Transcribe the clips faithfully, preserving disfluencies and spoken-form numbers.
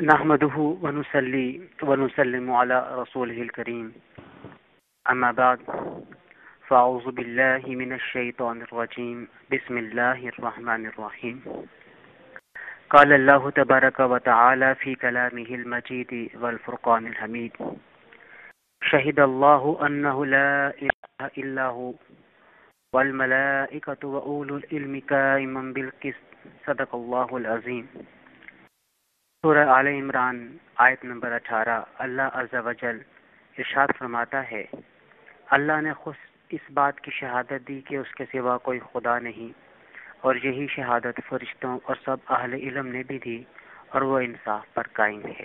نحمده ونصلي ونسلم على رسوله الكريم أما بعد فأعوذ بالله من الشيطان الرجيم بسم الله الرحمن الرحيم قال الله تبارك وتعالى في كلامه المجيد والفرقان الحميد شهد الله أنه لا إله إلا هو والملائكة وأولو العلم قائما بالقسط صدق الله العظيم۔ سورہ آل عمران آیت نمبر اٹھارہ۔ اللہ عز و جل ارشاد فرماتا ہے، اللہ نے خود اس بات کی شہادت دی کہ اس کے سوا کوئی خدا نہیں، اور یہی شہادت فرشتوں اور سب اہل علم نے بھی دی، اور وہ انصاف پر قائم ہے۔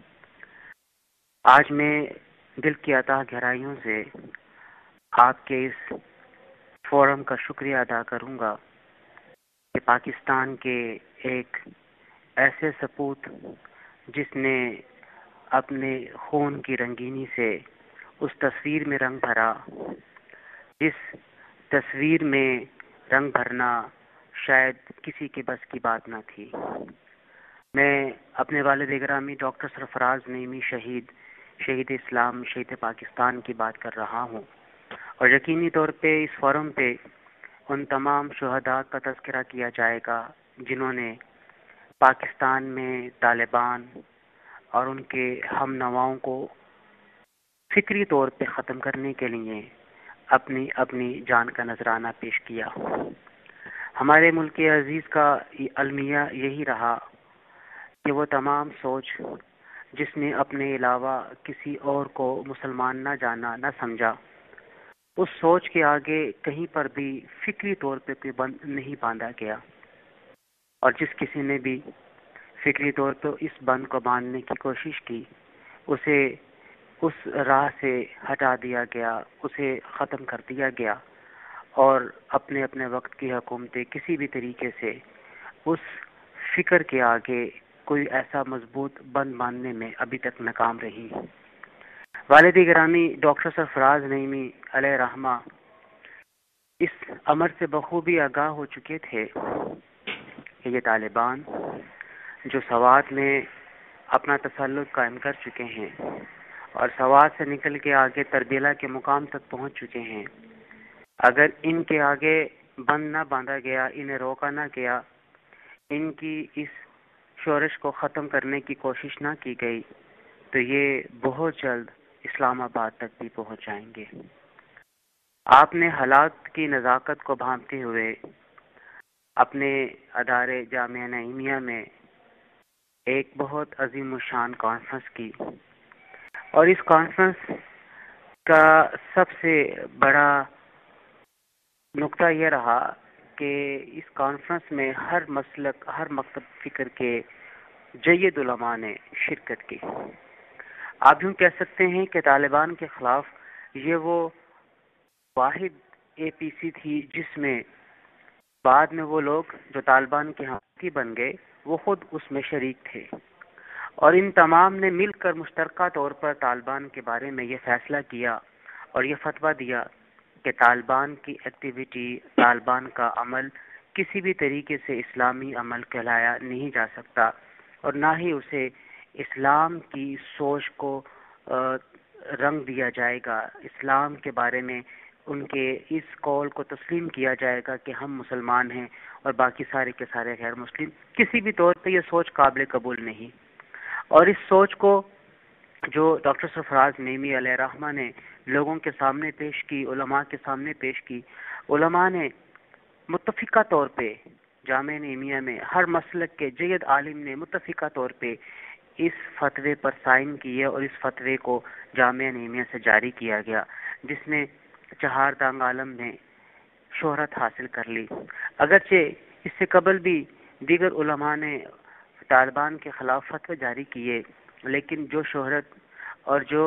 آج میں دل کی عطا گہرائیوں سے آپ کے اس فورم کا شکریہ ادا کروں گا کہ پاکستان کے ایک ایسے سپوت جس نے اپنے خون کی رنگینی سے اس تصویر میں رنگ بھرا، جس تصویر میں رنگ بھرنا شاید کسی کے بس کی بات نہ تھی۔ میں اپنے والد گرامی ڈاکٹر سرفراز نعیمی شہید شہید اسلام شہید پاکستان کی بات کر رہا ہوں، اور یقینی طور پہ اس فورم پہ ان تمام شہداء کا تذکرہ کیا جائے گا جنہوں نے پاکستان میں طالبان اور ان کے ہم نواؤں کو فکری طور پہ ختم کرنے کے لیے اپنی اپنی جان کا نذرانہ پیش کیا۔ ہمارے ملک عزیز کا المیہ یہی رہا کہ وہ تمام سوچ جس نے اپنے علاوہ کسی اور کو مسلمان نہ جانا نہ سمجھا، اس سوچ کے آگے کہیں پر بھی فکری طور پہ کوئی بند نہیں باندھا گیا، اور جس کسی نے بھی فکری طور پر اس بند کو باندھنے کی کوشش کی اسے اس راہ سے ہٹا دیا گیا، اسے ختم کر دیا گیا، اور اپنے اپنے وقت کی حکومتیں کسی بھی طریقے سے اس فکر کے آگے کوئی ایسا مضبوط بند باندھنے میں ابھی تک ناکام رہی۔ والد گرامی ڈاکٹر سرفراز نعیمی علیہ رحمہ اس امر سے بخوبی آگاہ ہو چکے تھے کہ یہ طالبان جو سوات میں اپنا تسلط قائم کر چکے ہیں اور سوات سے نکل کے آگے تربیلا کے مقام تک پہنچ چکے ہیں، اگر ان کے آگے بند نہ باندھا گیا، انہیں روکا نہ گیا، ان کی اس شورش کو ختم کرنے کی کوشش نہ کی گئی تو یہ بہت جلد اسلام آباد تک بھی پہنچ جائیں گے۔ آپ نے حالات کی نزاکت کو بھانپتے ہوئے اپنے ادارے جامعہ نعیمیہ میں ایک بہت عظیم الشان کانفرنس کی، اور اس کانفرنس کا سب سے بڑا نقطہ یہ رہا کہ اس کانفرنس میں ہر مسلک ہر مکتب فکر کے جید علماء نے شرکت کی۔ آپ یوں کہہ سکتے ہیں کہ طالبان کے خلاف یہ وہ واحد اے پی سی تھی جس میں بعد میں وہ لوگ جو طالبان کے ہاتھی بن گئے وہ خود اس میں شریک تھے، اور ان تمام نے مل کر مشترکہ طور پر طالبان کے بارے میں یہ فیصلہ کیا اور یہ فتویٰ دیا کہ طالبان کی ایکٹیویٹی، طالبان کا عمل کسی بھی طریقے سے اسلامی عمل کہلایا نہیں جا سکتا، اور نہ ہی اسے اسلام کی سوچ کو رنگ دیا جائے گا، اسلام کے بارے میں ان کے اس قول کو تسلیم کیا جائے گا کہ ہم مسلمان ہیں اور باقی سارے کے سارے غیر مسلم۔ کسی بھی طور پہ یہ سوچ قابل قبول نہیں، اور اس سوچ کو جو ڈاکٹر سرفراز نعیمی علیہ رحمہ نے لوگوں کے سامنے پیش کی، علماء کے سامنے پیش کی، علماء نے متفقہ طور پہ جامعہ نعیمیہ میں ہر مسلک کے جید عالم نے متفقہ طور پہ اس فتوے پر سائن کیے، اور اس فتوے کو جامعہ نعیمیہ سے جاری کیا گیا، جس نے چہار دانگ عالم میں شہرت حاصل کر لی۔ اگرچہ اس سے قبل بھی دیگر علماء نے طالبان کے خلاف فتوے جاری کیے، لیکن جو شہرت اور جو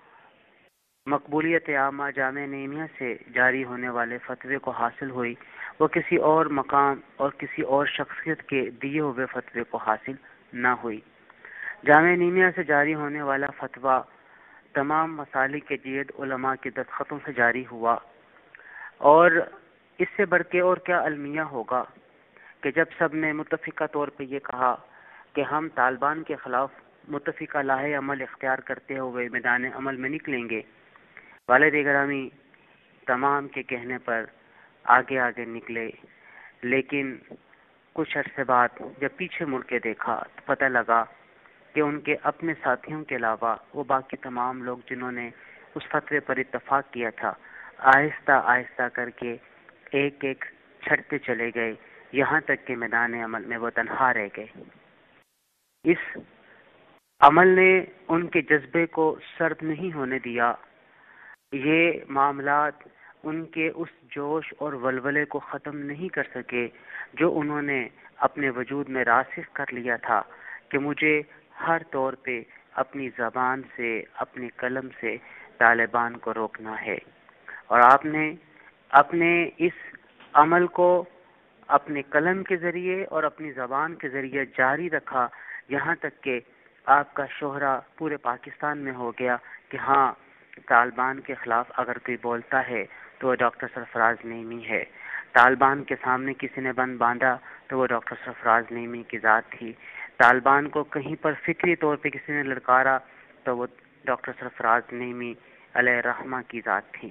مقبولیت عامہ جامعہ نعیمیہ سے جاری ہونے والے فتوے کو حاصل ہوئی وہ کسی اور مقام اور کسی اور شخصیت کے دیے ہوئے فتوے کو حاصل نہ ہوئی۔ جامعہ نعیمیہ سے جاری ہونے والا فتویٰ تمام مسالک کے جید علماء کے دستخطوں سے جاری ہوا، اور اس سے بڑھ کے اور کیا المیہ ہوگا کہ جب سب نے متفقہ طور پہ یہ کہا کہ ہم طالبان کے خلاف متفقہ لاہ عمل اختیار کرتے ہوئے میدان عمل میں نکلیں گے۔ والد گرامی تمام کے کہنے پر آگے آگے نکلے، لیکن کچھ عرصے بعد جب پیچھے مڑ کے دیکھا تو پتہ لگا کہ ان کے اپنے ساتھیوں کے علاوہ وہ باقی تمام لوگ جنہوں نے اس فتوے پر اتفاق کیا تھا، آہستہ آہستہ کر کے ایک ایک چھٹتے چلے گئے، یہاں تک کہ میدان عمل میں وہ تنہا رہ گئے۔ اس عمل نے ان کے جذبے کو سرد نہیں ہونے دیا، یہ معاملات ان کے اس جوش اور ولولے کو ختم نہیں کر سکے جو انہوں نے اپنے وجود میں راسخ کر لیا تھا کہ مجھے ہر طور پہ اپنی زبان سے، اپنے قلم سے طالبان کو روکنا ہے۔ اور آپ نے اپنے اس عمل کو اپنے قلم کے ذریعے اور اپنی زبان کے ذریعے جاری رکھا، یہاں تک کہ آپ کا شہرہ پورے پاکستان میں ہو گیا کہ ہاں، طالبان کے خلاف اگر کوئی بولتا ہے تو وہ ڈاکٹر سرفراز نعیمی ہے۔ طالبان کے سامنے کسی نے بند باندھا تو وہ ڈاکٹر سرفراز نعیمی کی ذات تھی۔ طالبان کو کہیں پر فکری طور پہ کسی نے للکارا تو وہ ڈاکٹر سرفراز نعیمی علیہ رحمہ کی ذات تھی۔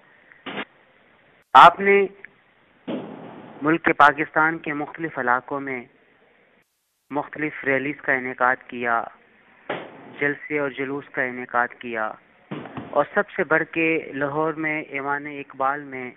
آپ نے ملک پاکستان کے مختلف علاقوں میں مختلف ریلیز کا انعقاد کیا، جلسے اور جلوس کا انعقاد کیا، اور سب سے بڑھ کے لاہور میں ایوان اقبال میں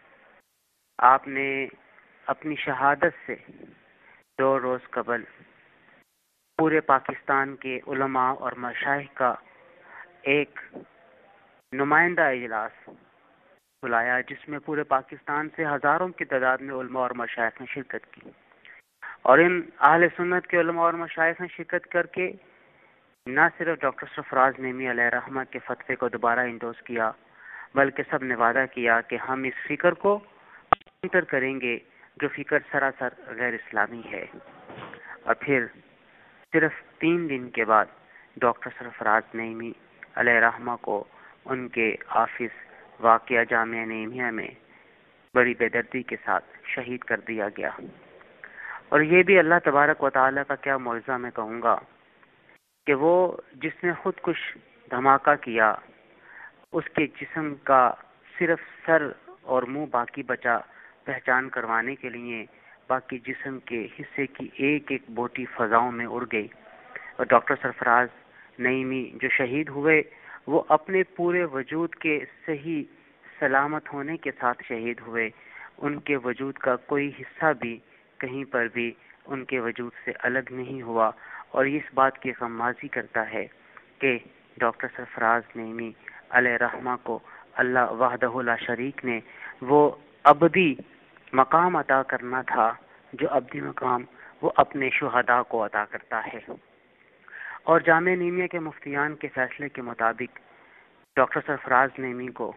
آپ نے اپنی شہادت سے دو روز قبل پورے پاکستان کے علماء اور مشائخ کا ایک نمائندہ اجلاس بلایا، جس میں پورے پاکستان سے ہزاروں کی تعداد میں علماء اور مشائخ نے شرکت کی، اور ان اہل سنت کے علماء اور مشائخ نے شرکت کر کے نہ صرف ڈاکٹر سرفراز نعیمی علیہ رحمہ کے فتوے کو دوبارہ انڈوز کیا، بلکہ سب نے وعدہ کیا کہ ہم اس فکر کو کاؤنٹر کریں گے جو فکر سراسر غیر اسلامی ہے۔ اور پھر صرف تین دن کے بعد ڈاکٹر سرفراز نعیمی علیہ رحمہ کو ان کے آفس واقعہ جامعہ نعیمیہ میں بڑی بے دردی کے ساتھ شہید کر دیا گیا۔ اور یہ بھی اللہ تبارک و تعالیٰ کا کیا معجزہ میں کہوں گا کہ وہ جس نے خود کش دھماکہ کیا، اس کے جسم کا صرف سر اور منہ باقی بچا پہچان کروانے کے لیے، باقی جسم کے حصے کی ایک ایک بوٹی فضاؤں میں اڑ گئی، اور ڈاکٹر سرفراز نعیمی جو شہید ہوئے وہ اپنے پورے وجود کے صحیح سلامت ہونے کے ساتھ شہید ہوئے۔ ان کے وجود کا کوئی حصہ بھی کہیں پر بھی ان کے وجود سے الگ نہیں ہوا، اور اس بات کی غمازی کرتا ہے کہ ڈاکٹر سرفراز نعیمی علیہ رحمہ کو اللہ وحدہ لا شریک نے وہ ابدی مقام عطا کرنا تھا جو ابدی مقام وہ اپنے شہداء کو عطا کرتا ہے۔ اور جامعہ نعیمیہ کے مفتیان کے فیصلے کے مطابق ڈاکٹر سرفراز نعیمی کو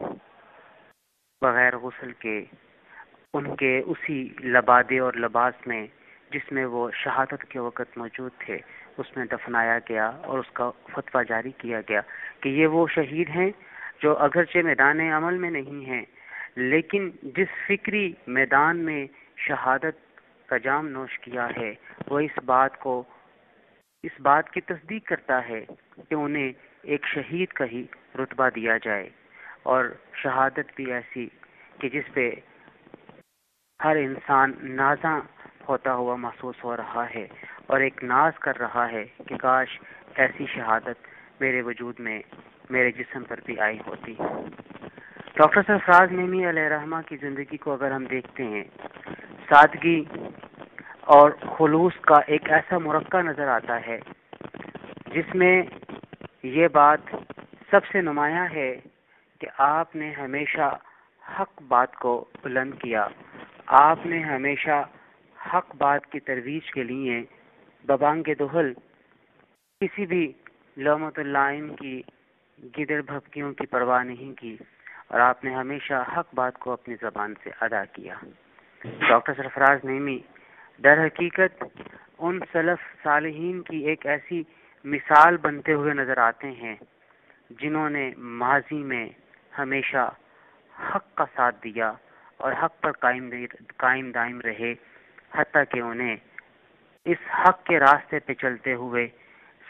بغیر غسل کے ان کے اسی لبادے اور لباس میں جس میں وہ شہادت کے وقت موجود تھے اس میں دفنایا گیا، اور اس کا فتویٰ جاری کیا گیا کہ یہ وہ شہید ہیں جو اگرچہ میدان عمل میں نہیں ہیں، لیکن جس فکری میدان میں شہادت کا جام نوش کیا ہے وہ اس بات کو اس بات کی تصدیق کرتا ہے کہ انہیں ایک شہید کا ہی رتبہ دیا جائے، اور شہادت بھی ایسی کہ جس پہ ہر انسان نازاں ہوتا ہوا محسوس ہو رہا ہے، اور ایک ناز کر رہا ہے کہ کاش ایسی شہادت میرے وجود میں، میرے جسم پر بھی آئی ہوتی۔ ڈاکٹر سرفراز نعیمی علیہ رحمہ کی زندگی کو اگر ہم دیکھتے ہیں، سادگی اور خلوص کا ایک ایسا مرکب نظر آتا ہے جس میں یہ بات سب سے نمایاں ہے کہ آپ نے ہمیشہ حق بات کو بلند کیا، آپ نے ہمیشہ حق بات کی ترویج کے لیے ببانگ دہل کسی بھی لومۃ اللائم کی گدڑ بھبکیوں کی پرواہ نہیں کی، اور آپ نے ہمیشہ حق بات کو اپنی زبان سے ادا کیا۔ ڈاکٹر سرفراز نعیمی در حقیقت ان سلف صالحین کی ایک ایسی مثال بنتے ہوئے نظر آتے ہیں جنہوں نے ماضی میں ہمیشہ حق کا ساتھ دیا اور حق پر قائم قائم دائم رہے، حتیٰ کہ انہیں اس حق کے راستے پہ چلتے ہوئے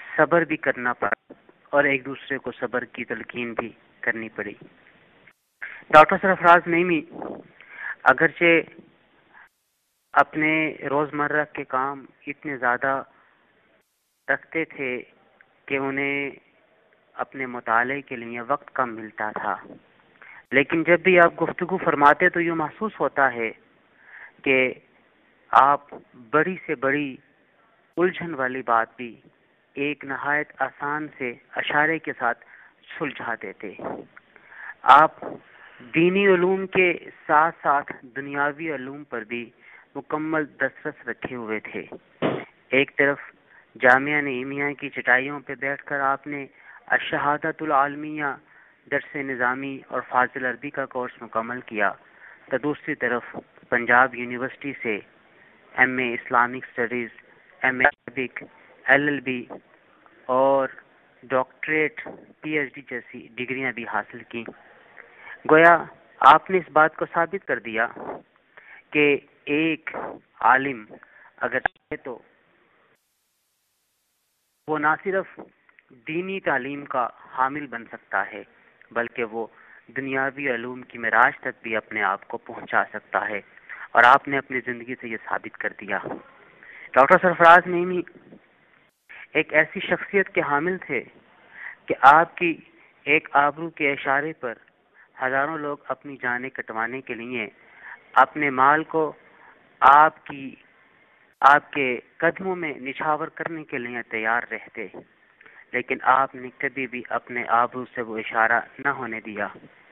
صبر بھی کرنا پڑا اور ایک دوسرے کو صبر کی تلقین بھی کرنی پڑی۔ ڈاکٹر سرفراز نعیمی اگرچہ اپنے روزمرہ کے کام اتنے زیادہ رکھتے تھے کہ انہیں اپنے مطالعے کے لیے وقت کم ملتا تھا، لیکن جب بھی آپ گفتگو فرماتے تو یہ محسوس ہوتا ہے کہ آپ بڑی سے بڑی الجھن والی بات بھی ایک نہایت آسان سے اشارے کے ساتھ سلجھا دیتے۔ آپ دینی علوم کے ساتھ ساتھ دنیاوی علوم پر بھی مکمل دسترس رکھے ہوئے تھے۔ ایک طرف جامعہ نعیمیہ کی چٹائیوں پہ بیٹھ کر آپ نے الشہادۃ العالمیہ درس نظامی اور فاضل عربی کا کورس مکمل کیا، تو دوسری طرف پنجاب یونیورسٹی سے M A Islamic studies, M A Arabic, L L B اور ڈاکٹریٹ پی ایچ ڈی جیسی ڈگریاں بھی حاصل کی۔ گویا آپ نے اس بات کو ثابت کر دیا کہ ایک عالم اگر ہے تو وہ نہ صرف دینی تعلیم کا حامل بن سکتا ہے بلکہ وہ دنیاوی علوم کی معراج تک بھی اپنے آپ کو پہنچا سکتا ہے، اور آپ نے اپنی زندگی سے یہ ثابت کر دیا۔ ڈاکٹر سرفراز نعیمی ایک ایسی شخصیت کے حامل تھے کہ آپ کی ایک آبرو کے اشارے پر ہزاروں لوگ اپنی جانیں کٹوانے کے لیے اپنے مال کو آپ کی آپ کے قدموں میں نچھاور کرنے کے لیے تیار رہتے، لیکن آپ نے کبھی بھی اپنے آبرو سے وہ اشارہ نہ ہونے دیا۔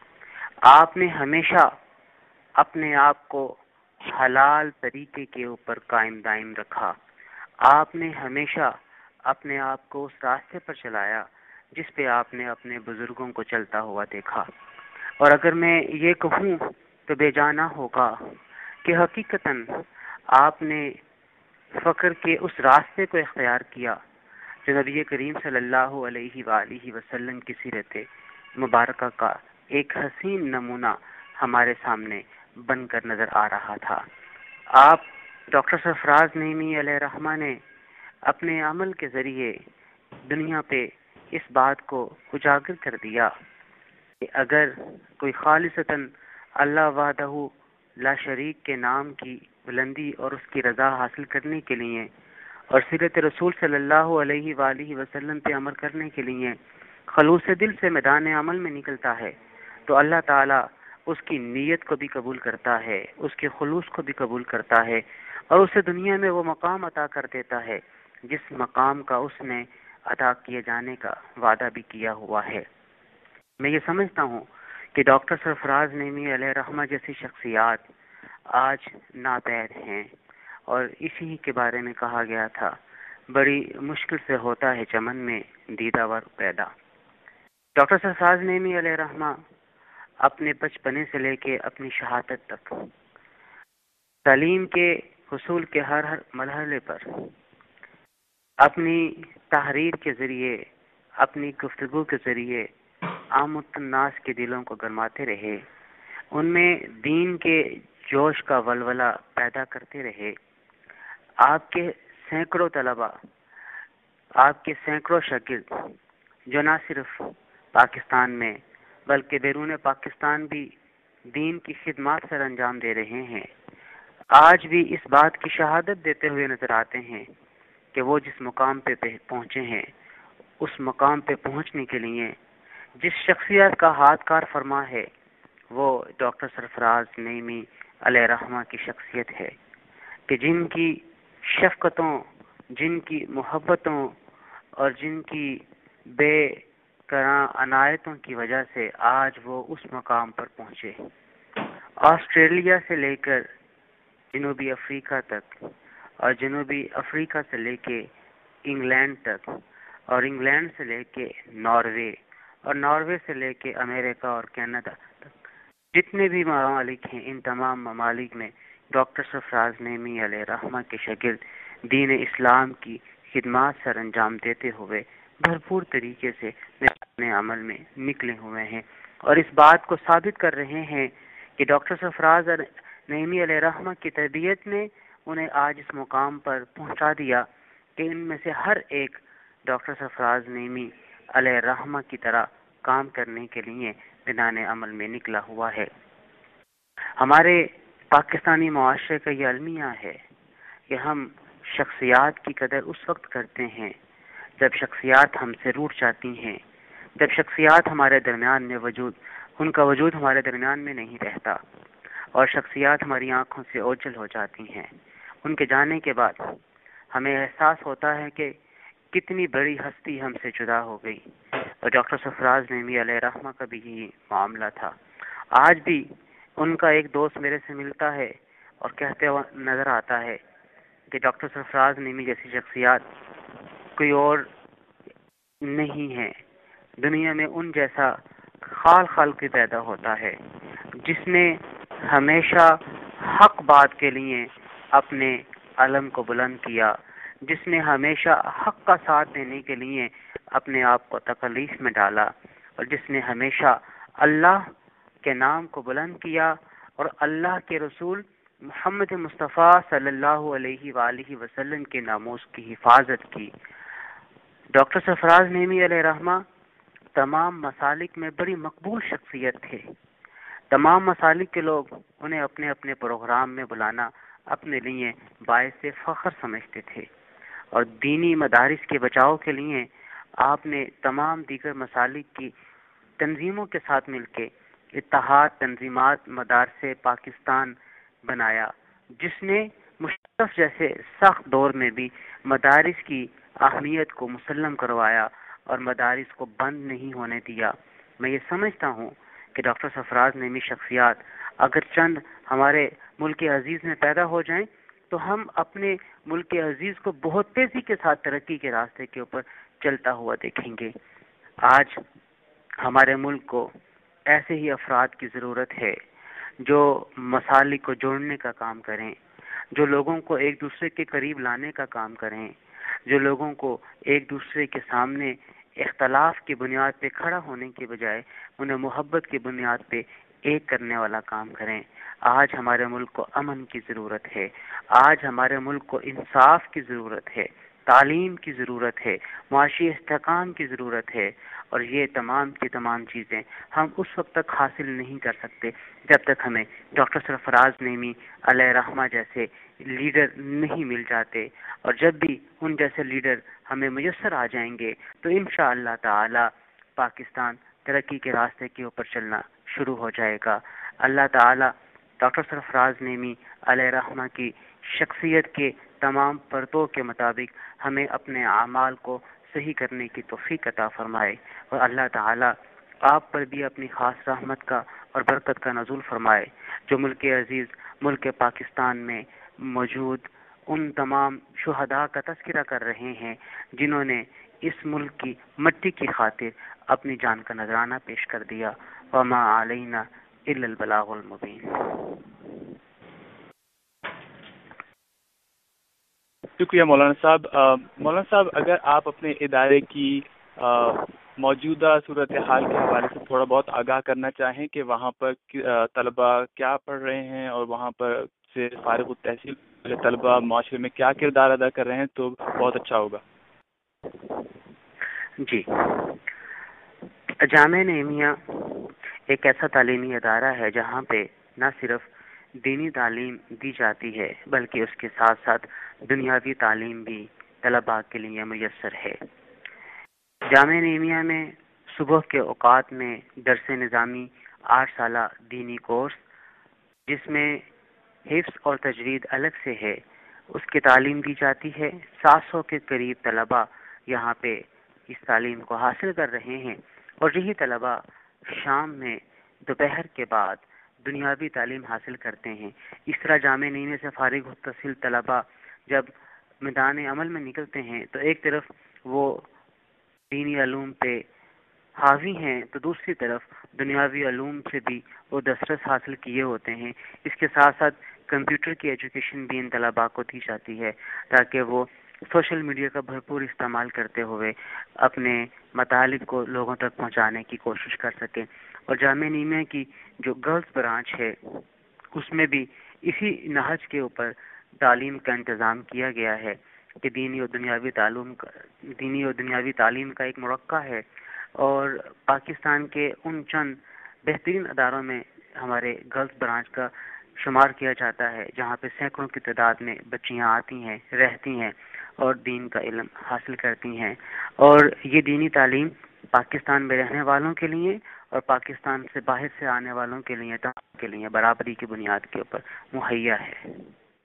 آپ نے ہمیشہ اپنے آپ کو حلال طریقے کے اوپر قائم دائم رکھا۔ آپ نے ہمیشہ اپنے آپ کو اس راستے پر چلایا جس پہ آپ نے اپنے بزرگوں کو چلتا ہوا دیکھا۔ اور اگر میں یہ کہوں تو بے جانا ہوگا کہ حقیقتاً آپ نے فقر کے اس راستے کو اختیار کیا جو نبی کریم صلی اللہ علیہ وآلہ وسلم کی سیرت مبارکہ کا ایک حسین نمونہ ہمارے سامنے بن کر نظر آ رہا تھا۔ آپ ڈاکٹر سرفراز نعیمی علیہ رحمہ نے اپنے عمل کے ذریعے دنیا پہ اس بات کو اجاگر کر دیا کہ اگر کوئی خالصتاً اللہ وحدہ لا شریک کے نام کی بلندی اور اس کی رضا حاصل کرنے کے لیے اور سیرت رسول صلی اللہ علیہ وآلہ وسلم پہ عمل کرنے کے لیے خلوص دل سے میدان عمل میں نکلتا ہے تو اللہ تعالیٰ اس کی نیت کو بھی قبول کرتا ہے، اس کے خلوص کو بھی قبول کرتا ہے، اور اسے دنیا میں وہ مقام عطا کر دیتا ہے جس مقام کا اس نے عطا کیے جانے کا وعدہ بھی کیا ہوا ہے۔ میں یہ سمجھتا ہوں کہ ڈاکٹر سرفراز نعیمی علیہ رحمہ جیسی شخصیات آج ناپید ہیں، اور اسی کے بارے میں کہا گیا تھا بڑی مشکل سے ہوتا ہے چمن میں دیدہ ور پیدا۔ ڈاکٹر سرفراز نعیمی علیہ رحمہ اپنے بچپنے سے لے کے اپنی شہادت تک تعلیم کے حصول کے ہر ہر مرحلے پر اپنی تحریر کے ذریعے، اپنی گفتگو کے ذریعے عام الناس کے دلوں کو گرماتے رہے، ان میں دین کے جوش کا ولولہ پیدا کرتے رہے۔ آپ کے سینکڑوں طلباء، آپ کے سینکڑوں شاگرد جو نہ صرف پاکستان میں بلکہ بیرون پاکستان بھی دین کی خدمات سر انجام دے رہے ہیں، آج بھی اس بات کی شہادت دیتے ہوئے نظر آتے ہیں کہ وہ جس مقام پہ پہنچے ہیں اس مقام پہ پہنچنے کے لیے جس شخصیت کا ہاتھ کار فرما ہے وہ ڈاکٹر سرفراز نعیمی علیہ رحمہ کی شخصیت ہے، کہ جن کی شفقتوں، جن کی محبتوں اور جن کی بے کراں عنایتوں کی وجہ سے آج وہ اس مقام پر پہنچے۔ آسٹریلیا سے لے کر جنوبی افریقہ تک، اور جنوبی افریقہ سے لے کے انگلینڈ تک، اور انگلینڈ سے لے کے ناروے، اور ناروے سے لے کے امریکہ اور کینیڈا تک، جتنے بھی ممالک ہیں ان تمام ممالک میں ڈاکٹر سرفراز نعیمی علیہ رحمہ کے شاگرد دین اسلام کی خدمات سر انجام دیتے ہوئے بھرپور طریقے سے اپنے عمل میں نکلے ہوئے ہیں، اور اس بات کو ثابت کر رہے ہیں کہ ڈاکٹر سرفراز نعیمی علیہ رحمہ کی تربیت نے انہیں آج اس مقام پر پہنچا دیا کہ ان میں سے ہر ایک ڈاکٹر سرفراز نعیمی علیہ رحمہ کی طرح کام کرنے کے لیے میدان عمل میں نکلا ہوا ہے۔ ہمارے پاکستانی معاشرے کا یہ المیہ ہے کہ ہم شخصیات کی قدر اس وقت کرتے ہیں جب شخصیات ہم سے روٹ جاتی ہیں، جب شخصیات ہمارے درمیان میں وجود ان کا وجود ہمارے درمیان میں نہیں رہتا، اور شخصیات ہماری آنکھوں سے اوجھل ہو جاتی ہیں۔ ان کے جانے کے بعد ہمیں احساس ہوتا ہے کہ کتنی بڑی ہستی ہم سے جدا ہو گئی، اور ڈاکٹر سرفراز نعیمی علیہ رحمہ کا بھی یہی معاملہ تھا۔ آج بھی ان کا ایک دوست میرے سے ملتا ہے اور کہتے ہوا نظر آتا ہے کہ ڈاکٹر سرفراز نعیمی جیسی شخصیات کوئی اور نہیں ہے دنیا میں، ان جیسا خال خال کے پیدا ہوتا ہے جس نے ہمیشہ حق بات کے لیے اپنے علم کو بلند کیا، جس نے ہمیشہ حق کا ساتھ دینے کے لیے اپنے آپ کو تکلیف میں ڈالا، اور جس نے ہمیشہ اللہ کے نام کو بلند کیا اور اللہ کے رسول محمد مصطفیٰ صلی اللہ علیہ وآلہ وسلم کے ناموس کی حفاظت کی۔ ڈاکٹر سرفراز نعیمی علیہ رحمہ تمام مسالک میں بڑی مقبول شخصیت تھے۔ تمام مسالک کے لوگ انہیں اپنے اپنے پروگرام میں بلانا اپنے لیے باعث فخر سمجھتے تھے، اور دینی مدارس کے بچاؤ کے لیے آپ نے تمام دیگر مسالک کی تنظیموں کے ساتھ مل کے اتحاد تنظیمات مدارس پاکستان بنایا، جس نے مشرف جیسے سخت دور میں بھی مدارس کی اہمیت کو مسلم کروایا اور مدارس کو بند نہیں ہونے دیا۔ میں یہ سمجھتا ہوں کہ ڈاکٹر سرفراز نعیمی شخصیات اگر چند ہمارے ملک عزیز میں پیدا ہو جائیں تو ہم اپنے ملک عزیز کو بہت تیزی کے ساتھ ترقی کے راستے کے اوپر چلتا ہوا دیکھیں گے۔ آج ہمارے ملک کو ایسے ہی افراد کی ضرورت ہے جو مسالک کو جوڑنے کا کام کریں، جو لوگوں کو ایک دوسرے کے قریب لانے کا کام کریں، جو لوگوں کو ایک دوسرے کے سامنے اختلاف کی بنیاد پہ کھڑا ہونے کے بجائے انہیں محبت کی بنیاد پہ ایک کرنے والا کام کریں۔ آج ہمارے ملک کو امن کی ضرورت ہے، آج ہمارے ملک کو انصاف کی ضرورت ہے، تعلیم کی ضرورت ہے، معاشی استحکام کی ضرورت ہے، اور یہ تمام کی تمام چیزیں ہم اس وقت تک حاصل نہیں کر سکتے جب تک ہمیں ڈاکٹر سرفراز نعیمی علیہ رحمہ جیسے لیڈر نہیں مل جاتے، اور جب بھی ان جیسے لیڈر ہمیں میسر آ جائیں گے تو انشاءاللہ تعالی پاکستان ترقی کے راستے کے اوپر چلنا شروع ہو جائے گا۔ اللہ تعالی ڈاکٹر سرفراز نعیمی علیہ رحمہ کی شخصیت کے تمام پردوں کے مطابق ہمیں اپنے اعمال کو صحیح کرنے کی توفیق عطا فرمائے، اور اللہ تعالی آپ پر بھی اپنی خاص رحمت کا اور برکت کا نزول فرمائے۔ جو ملک عزیز ملک پاکستان میں موجود ان تمام شہداء کا تذکرہ کر رہے ہیں جنہوں نے اس ملک کی مٹی کی خاطر اپنی جان کا نذرانہ پیش کر دیا، وما علینا الا البلاغ المبین۔ شکریہ مولانا صاحب۔ مولانا صاحب، اگر آپ اپنے ادارے کی موجودہ صورتحال کے حوالے سے تھوڑا بہت آگاہ کرنا چاہیں کہ وہاں پر طلباء کیا پڑھ رہے ہیں اور وہاں پر سے فارغ التحصیل طلباء معاشرے میں کیا کردار ادا کر رہے ہیں تو بہت اچھا ہوگا۔ جی، جامعہ نعیمیہ ایک ایسا تعلیمی ادارہ ہے جہاں پہ نہ صرف دینی تعلیم دی جاتی ہے بلکہ اس کے ساتھ ساتھ دنیاوی تعلیم بھی طلباء کے لیے میسر ہے۔ جامعہ نعیمیہ میں صبح کے اوقات میں درس نظامی آٹھ سالہ دینی کورس جس میں حفظ اور تجوید الگ سے ہے اس کی تعلیم دی جاتی ہے۔ سات سو کے قریب طلباء یہاں پہ اس تعلیم کو حاصل کر رہے ہیں، اور یہی طلباء شام میں دوپہر کے بعد دنیاوی تعلیم حاصل کرتے ہیں۔ اس طرح جامعہ نعیمیہ سے فارغ التحصیل طلباء جب میدان عمل میں نکلتے ہیں تو ایک طرف وہ دینی علوم پہ حاوی ہیں تو دوسری طرف دنیاوی علوم سے بھی وہ دسترس حاصل کیے ہوتے ہیں۔ اس کے ساتھ ساتھ کمپیوٹر کی ایجوکیشن بھی ان طلباء کو دی جاتی ہے تاکہ وہ سوشل میڈیا کا بھرپور استعمال کرتے ہوئے اپنے مطالب کو لوگوں تک پہنچانے کی کوشش کر سکیں۔ اور جامعہ نعیمیہ کی جو گرلز برانچ ہے اس میں بھی اسی نہج کے اوپر تعلیم کا انتظام کیا گیا ہے کہ دینی اور دنیاوی تعلیم کا دینی اور دنیاوی تعلیم کا ایک مرقع ہے، اور پاکستان کے ان چند بہترین اداروں میں ہمارے گرلس برانچ کا شمار کیا جاتا ہے جہاں پہ سینکڑوں کی تعداد میں بچیاں آتی ہیں، رہتی ہیں اور دین کا علم حاصل کرتی ہیں. اور یہ دینی تعلیم پاکستان میں رہنے والوں کے لیے اور پاکستان سے باہر سے آنے والوں کے لیے تمام کے لیے برابری کی بنیاد کے اوپر مہیا ہے.